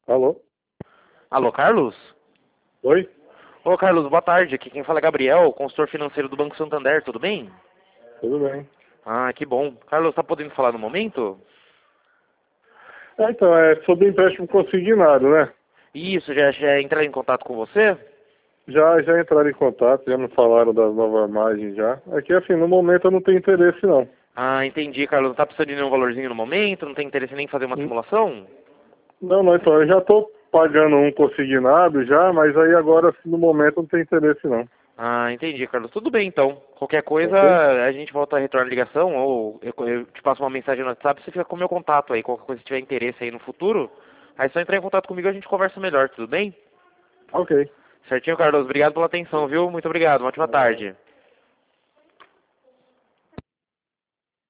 Alô? Alô, Carlos? Oi? Ô, Carlos, boa tarde. Aqui quem fala é Gabriel, consultor financeiro do Banco Santander, tudo bem? Tudo bem. Ah, que bom. Carlos, tá podendo falar no momento? Então, é sobre empréstimo consignado, né? Isso, já entrar em contato com você? Já entraram em contato, já me falaram das novas margens já. Aqui, assim, no momento eu não tenho interesse, não. Ah, entendi, Carlos. Não tá precisando de nenhum valorzinho no momento? Não tem interesse nem em fazer uma Hum, simulação? Não, então, eu já estou pagando um consignado já, mas aí agora, assim, no momento, não tem interesse, não. Ah, entendi, Carlos. Tudo bem, então. Qualquer coisa, Ok? a gente volta a retornar a ligação ou eu te passo uma mensagem no WhatsApp, você fica com o meu contato aí. Qualquer coisa que tiver interesse aí no futuro, aí é só entrar em contato comigo e a gente conversa melhor, tudo bem? Ok. Certinho, Carlos. Obrigado pela atenção, viu? Muito obrigado. Uma ótima Ah, tarde.